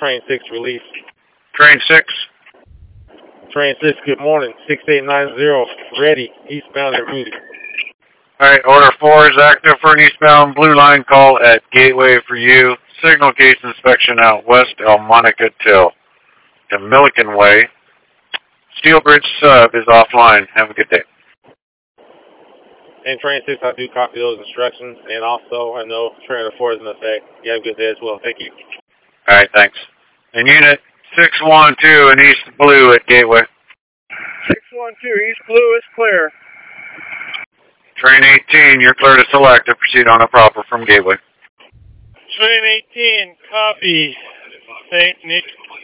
Train 6 release. Train 6. Train 6, good morning. 6890, ready, eastbound and Rudy. Alright, order 4 is active for an eastbound blue line call at Gateway for you. Signal case inspection out west El Monica Till. The Milliken Way. Steel Bridge sub is offline. Have a good day. And Train 6, I do copy those instructions. And also, I know Train 4 is in effect. You have a good day as well. Thank you. Alright, thanks. And Unit 612 in East Blue at Gateway. 612, East Blue is clear. Train 18, you're clear to select to proceed on a proper from Gateway. Train 18, copy. St. Nick